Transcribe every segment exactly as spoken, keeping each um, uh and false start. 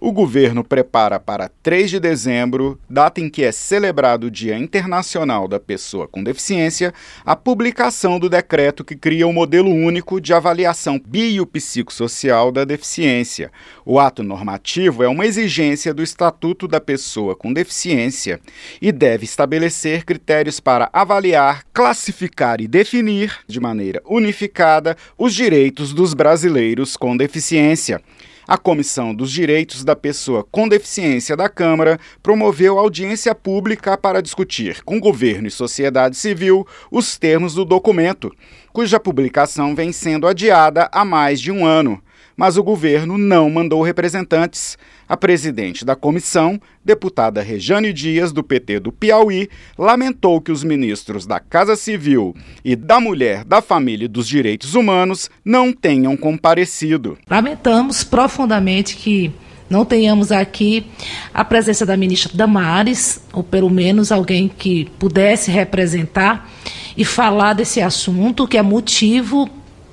o governo prepara para três de dezembro, data em que é celebrado o Dia Internacional da Pessoa com Deficiência, a publicação do decreto que cria o modelo único de avaliação biopsicossocial da deficiência. O ato normativo é uma exigência do Estatuto da Pessoa com Deficiência e deve estabelecer critérios para avaliar, classificar e definir, de maneira unificada, os direitos dos brasileiros com deficiência. A Comissão dos Direitos da Pessoa com Deficiência da Câmara promoveu audiência pública para discutir com governo e sociedade civil os termos do documento, cuja publicação vem sendo adiada há mais de um ano. Mas o governo não mandou representantes. A presidente da comissão, deputada Rejane Dias, do P T do Piauí, lamentou que os ministros da Casa Civil e da Mulher, da Família e dos Direitos Humanos não tenham comparecido. Lamentamos profundamente que não tenhamos aqui a presença da ministra Damares, ou pelo menos alguém que pudesse representar e falar desse assunto, que é motivo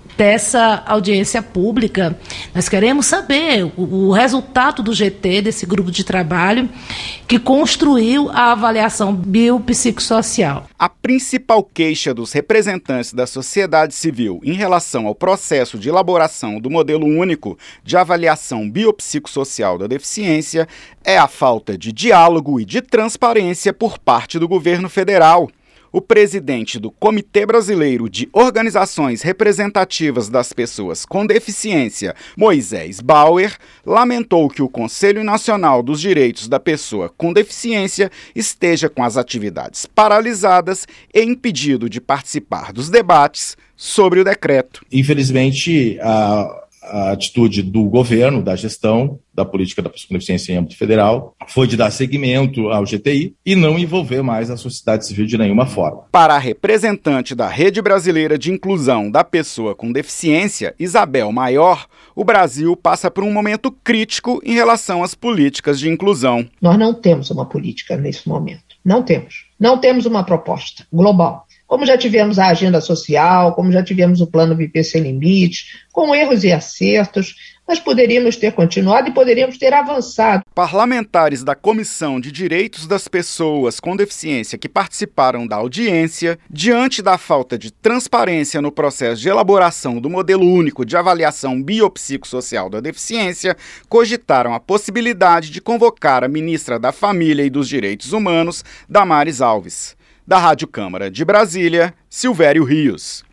dessa audiência pública. Nós queremos saber o, o resultado do G T, desse grupo de trabalho que construiu a avaliação biopsicossocial. A principal queixa dos representantes da sociedade civil em relação ao processo de elaboração do modelo único de avaliação biopsicossocial da deficiência é a falta de diálogo e de transparência por parte do governo federal. O presidente do Comitê Brasileiro de Organizações Representativas das Pessoas com Deficiência, Moisés Bauer, lamentou que o Conselho Nacional dos Direitos da Pessoa com Deficiência esteja com as atividades paralisadas e impedido de participar dos debates sobre o decreto. Infelizmente, a... A atitude do governo, da gestão da política da pessoa com deficiência em âmbito federal, foi de dar seguimento ao G T I e não envolver mais a sociedade civil de nenhuma forma. Para a representante da Rede Brasileira de Inclusão da Pessoa com Deficiência, Isabel Maior, o Brasil passa por um momento crítico em relação às políticas de inclusão. Nós não temos uma política nesse momento. Não temos. Não temos uma proposta global. Como já tivemos a agenda social, como já tivemos o plano Viver Sem Limites, com erros e acertos, nós poderíamos ter continuado e poderíamos ter avançado. Parlamentares da Comissão de Direitos das Pessoas com Deficiência que participaram da audiência, diante da falta de transparência no processo de elaboração do modelo único de avaliação biopsicossocial da deficiência, cogitaram a possibilidade de convocar a ministra da Família e dos Direitos Humanos, Damares Alves. Da Rádio Câmara de Brasília, Silvério Rios.